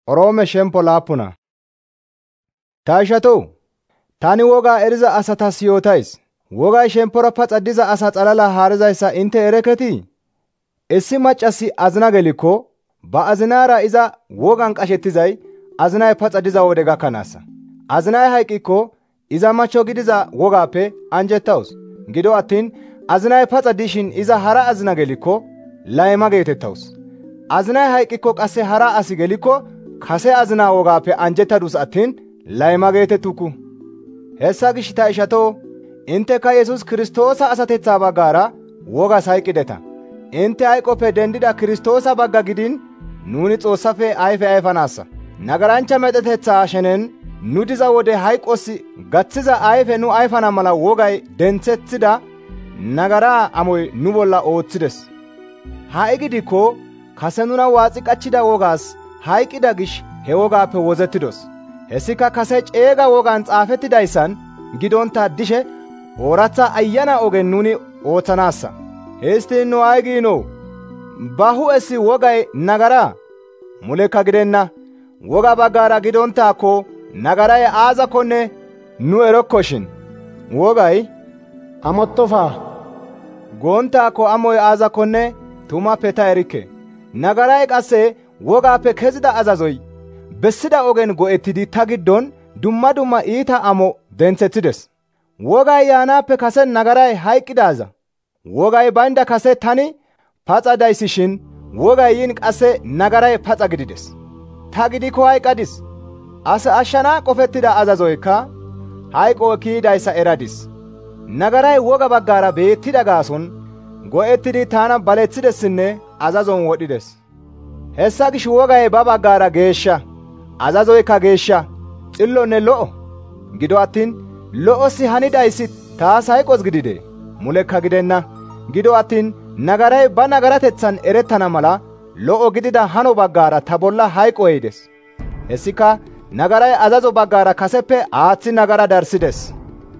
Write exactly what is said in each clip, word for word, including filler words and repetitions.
Oroome shempo laapuna. Ta ishatoo, tani wogaa eriza asatas yootays. Wogay shempora paxa diza asa xalala haarizayssa intte ereketii? Issi maccasi azina gelikko ba azinara iza wogan qashettizay azinay paxa diza wode gakkanaassa. Azinay hayqqiko iza macho gidiza wogaappe anjettawus. Gido attiin azinay paxa dishin iza hara azina gelikko layma geetettawus. Azinay hayqqiko qasse hara asi gelikko kase azina wogaappe anjettadus attiin layma geetettuku. Hessa gish ta ishatoo, intteka Yesus Kiristoosa asatethaa baggara wogas hayqqideta. Intte hayqoppe dendida Kiristoosa bagga gidiin nuuni Xoossafe ayfe ayfanaassa. Nagarancha medhetethaa shenen nu diza wode hayqos gaththiza ayfe nu ayfana mala wogay denthethida nagaraa amoy nu bolla ooththides. Ha7i gidikko kase nuna waaxi qachchida wogaas hayqqida gish he wogaappe wozettidos. Hessika kase ceega wogan xaafettidayssan gidonta dishe ooratha ayyana ogen nuni ooththanaassa. Histtiin nu ay giinoo? Ba hu7essi wogay nagaraa? Mulekka gidenna. Woga baggara gidontaakko nagaray aazakkonne nu erokkoshin. Wogay amottofa goontaakko amoy aazakkonne tumappe ta erikke. Nagaray qasse wogaappe kezida azazoy bessida ogen go'ettidi ta giddon dumma dumma iita amo denthethides. Wogay yaanaappe kase nagaray hayqqidaaza. Wogay baynda kase tani paxa dayssishin wogay yiin qasse nagaray paxa gidides. Ta gidikko hayqqadis. As ashshana qofettida azazoykka hayqo kiyidayssa eradis. Nagaray woga baggara beettida gaason go'ettidi tana balethidessinne azazon wodhides. Hessa gish wogay ba baggara geeshsha, azazoykka geeshsha, xillonne lo'o. Gido attiin lo'ossi hanidayssi taas hayqos gididee? Mulekka gidenna. Gido attiin nagaray ba nagaratethan erettana mala lo'o gidida hano baggara ta bolla hayqo ehides. Hessika nagaray azazo baggara kaseppe aaththi nagara darsides.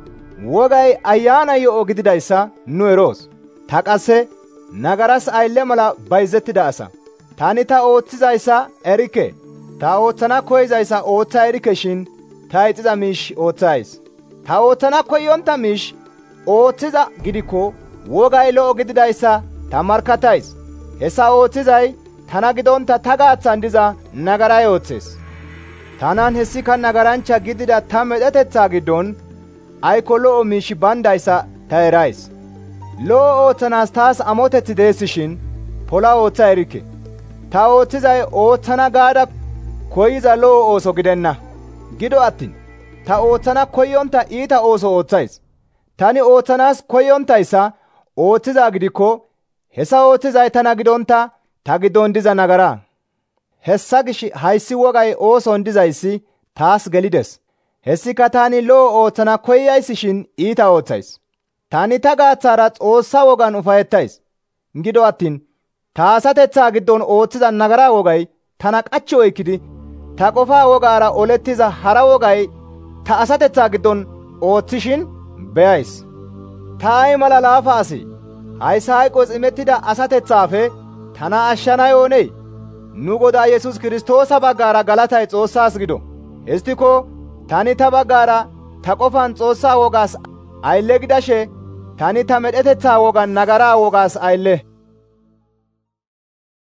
Wogay ayyaana yo'o gididayssa nu eroos. Ta qasse nagaras aylle mala bayzettida asa. Tani ta ooththizayssa erikke. Ta ooththana koyizayssa ooththa erikke shin ta ixiza miish ooththays. Ta ooththana koyonta miish ooththiza gidikko wogay lo'o gididayssa ta markkatays. Hessa ooththizay tana gidonta ta gaathan diza nagaray ooththees. Tanan hessika nagarancha gidida ta medhetethaa giddon ayko lo'o miish bandayssa ta erays. Lo'o ooththanaas taas amoteththi deessishin pola ooththa erikke. Ta ooththizay ooththana gaada koyiza lo'o ooso gidenna. Gido attiin ta ooththana koyonta iita ooso ooththays. Tani ooththanaas koyontayssa ooththizaa gidikko hessa ooththizay tana gidonta ta giddon diza nagaraa. Hessa gish hayssi wogay ooson dizayssi taas gelides. Hessika tani lo'o ooththana koyayssishin iita ooththays. Tani ta gaaththara Xoossa wogan ufayettays. Gido attiin ta asatethaa giddon ooththiza nagaraa wogay tana qachchi oykkidi ta qofaa wogaara olettiza hara wogay ta asatethaa giddon ooththishin beyays. Ta ay mala laafa asi! Hayssa hayqos imettida asatethaafe tana ashshana oonee? Nu Godaa Yesus Kiristoosa baggara galatay Xoossaas gido. Histtiko tani ta baggara ta qofan Xoossaa wogaas aylle gidashe tani ta medhetethaa wogan nagaraa wogaas aylle.